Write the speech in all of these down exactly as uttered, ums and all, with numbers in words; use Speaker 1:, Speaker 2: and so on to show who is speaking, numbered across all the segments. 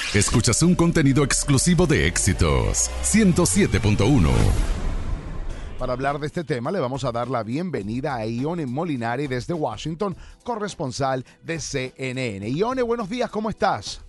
Speaker 1: Escuchas un contenido exclusivo de Éxitos ciento siete punto uno.
Speaker 2: Para hablar de este tema, le vamos a dar la bienvenida a Ione Molinari desde Washington, corresponsal de C N N. Ione, buenos días, ¿cómo estás?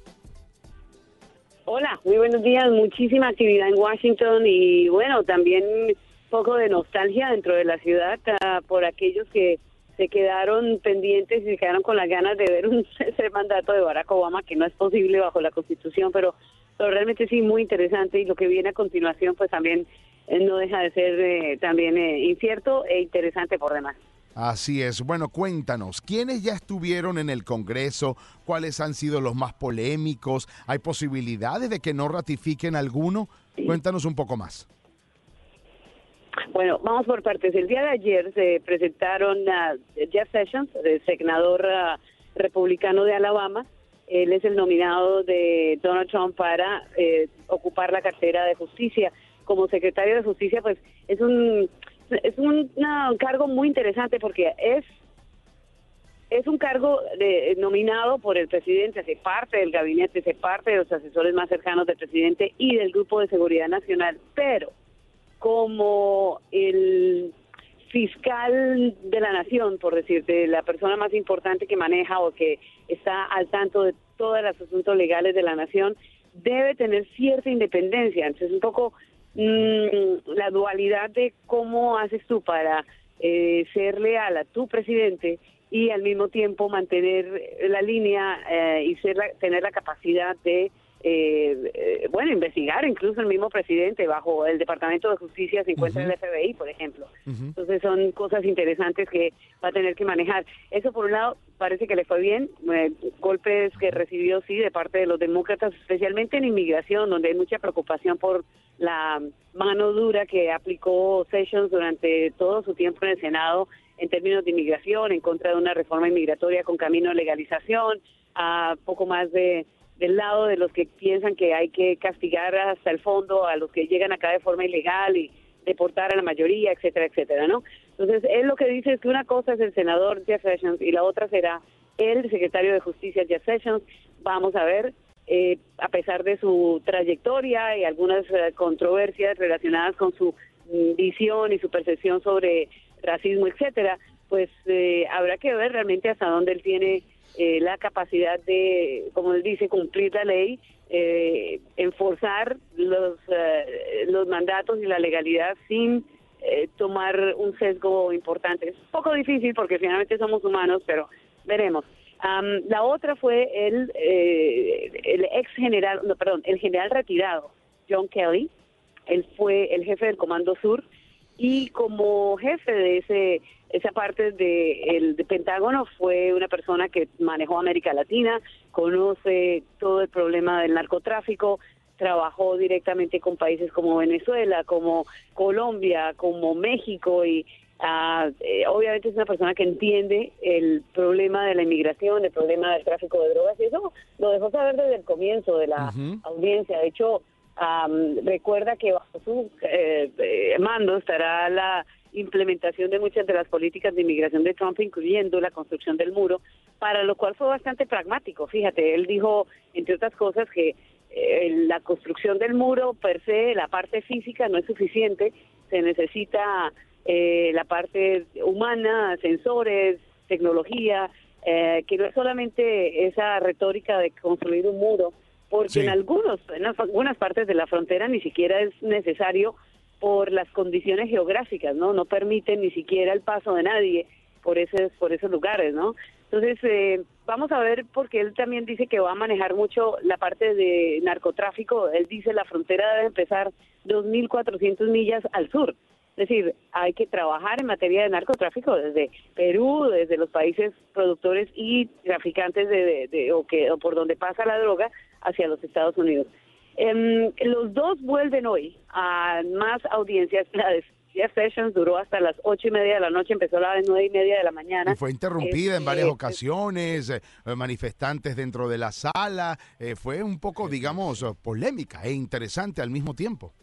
Speaker 3: Hola, muy buenos días. Muchísima actividad en Washington y, bueno, también un poco de nostalgia dentro de la ciudad uh, por aquellos que se quedaron pendientes y se quedaron con las ganas de ver un tercer mandato de Barack Obama, que no es posible bajo la Constitución, pero, pero realmente sí, muy interesante. Y lo que viene a continuación, pues también eh, no deja de ser eh, también eh, incierto e interesante por demás.
Speaker 2: Así es. Bueno, cuéntanos, ¿quiénes ya estuvieron en el Congreso? ¿Cuáles han sido los más polémicos? ¿Hay posibilidades de que no ratifiquen alguno?
Speaker 3: Sí.
Speaker 2: Cuéntanos un poco más.
Speaker 3: Bueno, vamos por partes. El día de ayer se presentaron a Jeff Sessions, el senador uh, republicano de Alabama. Él es el nominado de Donald Trump para eh, ocupar la cartera de justicia. Como secretario de justicia, pues es un es un, no, un cargo muy interesante porque es es un cargo de, nominado por el presidente, hace parte del gabinete, hace parte de los asesores más cercanos del presidente y del Grupo de Seguridad Nacional, pero como el fiscal de la nación, por decirte, la persona más importante que maneja o que está al tanto de todos los asuntos legales de la nación, debe tener cierta independencia. Entonces, un poco mmm, la dualidad de cómo haces tú para eh, ser leal a tu presidente y al mismo tiempo mantener la línea eh, y ser la, tener la capacidad de Eh, eh, bueno, investigar incluso el mismo presidente. Bajo el Departamento de Justicia se encuentra uh-huh. el F B I, por ejemplo. Uh-huh. Entonces son cosas interesantes que va a tener que manejar. Eso por un lado parece que le fue bien, eh, golpes que recibió sí de parte de los demócratas, especialmente en inmigración, donde hay mucha preocupación por la mano dura que aplicó Sessions durante todo su tiempo en el Senado en términos de inmigración, en contra de una reforma inmigratoria con camino de legalización, a poco más de del lado de los que piensan que hay que castigar hasta el fondo a los que llegan acá de forma ilegal y deportar a la mayoría, etcétera, etcétera, ¿no? Entonces, él lo que dice es que una cosa es el senador Jeff Sessions y la otra será el secretario de Justicia Jeff Sessions. Vamos a ver, eh, a pesar de su trayectoria y algunas eh, controversias relacionadas con su mm, visión y su percepción sobre racismo, etcétera, pues eh, habrá que ver realmente hasta dónde él tiene Eh, la capacidad de, como él dice, cumplir la ley, eh, enforzar los eh, los mandatos y la legalidad sin eh, tomar un sesgo importante. Es un poco difícil porque finalmente somos humanos, pero veremos. Um, la otra fue el eh, el ex general, no, perdón, el general retirado, John Kelly. Él fue el jefe del Comando Sur y como jefe de ese esa parte de el de Pentágono fue una persona que manejó América Latina, conoce todo el problema del narcotráfico, trabajó directamente con países como Venezuela, como Colombia, como México y uh, eh, obviamente es una persona que entiende el problema de la inmigración, el problema del tráfico de drogas y eso lo dejó saber desde el comienzo de la uh-huh. audiencia. De hecho, um, recuerda que bajo su eh, eh, mando estará la implementación de muchas de las políticas de inmigración de Trump, incluyendo la construcción del muro, para lo cual fue bastante pragmático. Fíjate, él dijo, entre otras cosas, que eh, la construcción del muro per se, la parte física no es suficiente, se necesita eh, la parte humana, sensores, tecnología, eh, que no es solamente esa retórica de construir un muro, porque sí. en algunos, en algunas partes de la frontera ni siquiera es necesario por las condiciones geográficas, ¿no? No permiten ni siquiera el paso de nadie por esos, por esos lugares, ¿no? Entonces, eh, vamos a ver, porque él también dice que va a manejar mucho la parte de narcotráfico. Él dice la frontera debe empezar dos mil cuatrocientas millas al sur. Es decir, hay que trabajar en materia de narcotráfico desde Perú, desde los países productores y traficantes de, de, de o que o por donde pasa la droga hacia los Estados Unidos. Um, los dos vuelven hoy a más audiencias. La de Jeff Sessions duró hasta las ocho y media de la noche, empezó a las nueve y media de la mañana.
Speaker 2: Y fue interrumpida
Speaker 3: eh,
Speaker 2: en varias
Speaker 3: eh,
Speaker 2: ocasiones, eh, manifestantes dentro de la sala. Eh, fue un poco, digamos, polémica e interesante al mismo tiempo.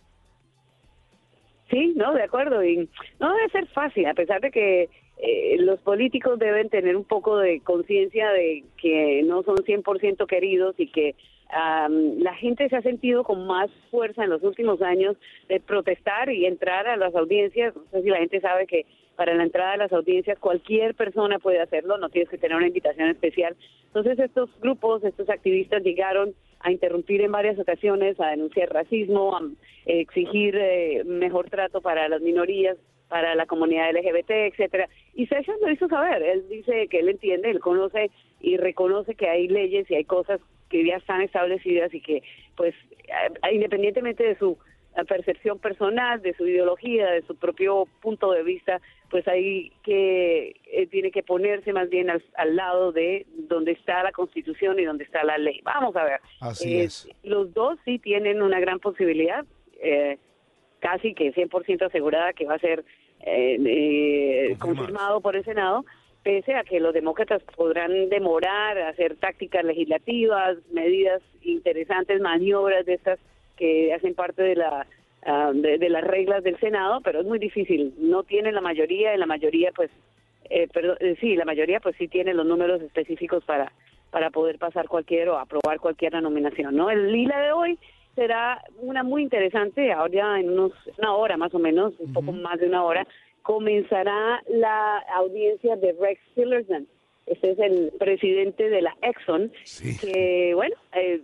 Speaker 3: Sí, no, de acuerdo. Y no debe ser fácil, a pesar de que eh, los políticos deben tener un poco de conciencia de que no son cien por ciento queridos y que Um, la gente se ha sentido con más fuerza en los últimos años de protestar y entrar a las audiencias. No sé si la gente sabe que para la entrada a las audiencias cualquier persona puede hacerlo, no tienes que tener una invitación especial. Entonces estos grupos, estos activistas llegaron a interrumpir en varias ocasiones, a denunciar racismo, a eh, exigir eh, mejor trato para las minorías, para la comunidad L G B T, etcétera. Y Sessions lo hizo saber. Él dice que él entiende, él conoce y reconoce que hay leyes y hay cosas que ya están establecidas y que, pues, independientemente de su percepción personal, de su ideología, de su propio punto de vista, pues hay que eh, tiene que ponerse más bien al, al lado de donde está la Constitución y donde está la ley. Vamos a ver.
Speaker 2: Así
Speaker 3: eh,
Speaker 2: es.
Speaker 3: Los dos sí tienen una gran posibilidad, eh, casi que cien por ciento asegurada que va a ser eh, eh, confirmado por el Senado, pese a que los demócratas podrán demorar, hacer tácticas legislativas, medidas interesantes, maniobras de estas que hacen parte de la uh, de, de las reglas del Senado, pero es muy difícil. No tienen la mayoría, y la mayoría, pues, eh, perdón, eh, sí, la mayoría, pues, sí tiene los números específicos para para poder pasar cualquier o aprobar cualquier nominación, ¿no? El lila de hoy será una muy interesante. Ahora en unos una hora más o menos, un uh-huh. poco más de una hora, comenzará la audiencia de Rex Tillerson. Este es el presidente de la Exxon,
Speaker 2: sí.
Speaker 3: que, bueno, eh,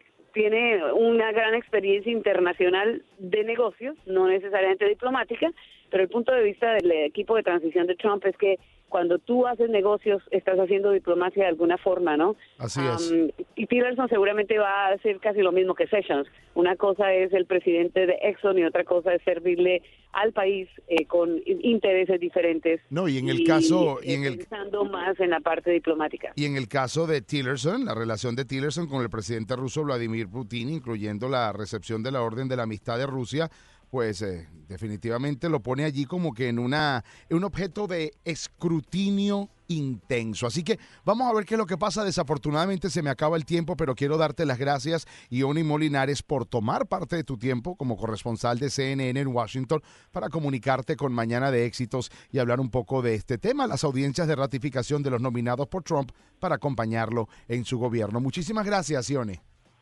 Speaker 3: tiene una gran experiencia internacional de negocios, no necesariamente diplomática, pero el punto de vista del equipo de transición de Trump es que cuando tú haces negocios, estás haciendo diplomacia de alguna forma, ¿no?
Speaker 2: Así
Speaker 3: um,
Speaker 2: es.
Speaker 3: Y Tillerson seguramente va a hacer casi lo mismo que Sessions. Una cosa es el presidente de Exxon y otra cosa es servirle al país eh, con intereses diferentes.
Speaker 2: No, y en el caso...
Speaker 3: Y,
Speaker 2: y en el,
Speaker 3: pensando más en la parte diplomática.
Speaker 2: Y en el caso de Tillerson, la relación de Tillerson con el presidente ruso Vladimir Putin, incluyendo la recepción de la Orden de la Amistad de Rusia, pues eh, definitivamente lo pone allí como que en una en un objeto de escrutinio intenso. Así que vamos a ver qué es lo que pasa. Desafortunadamente se me acaba el tiempo, pero quiero darte las gracias, Ioni Molinares, por tomar parte de tu tiempo como corresponsal de C N N en Washington para comunicarte con Mañana de Éxitos y hablar un poco de este tema, las audiencias de ratificación de los nominados por Trump para acompañarlo en su gobierno. Muchísimas gracias, Ioni.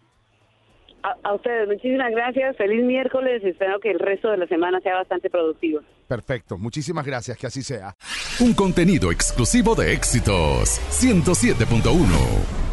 Speaker 3: A, a ustedes, muchísimas gracias, feliz miércoles y espero que el resto de la semana sea bastante productivo.
Speaker 2: Perfecto, muchísimas gracias, que así sea.
Speaker 1: Un contenido exclusivo de Éxitos ciento siete punto uno.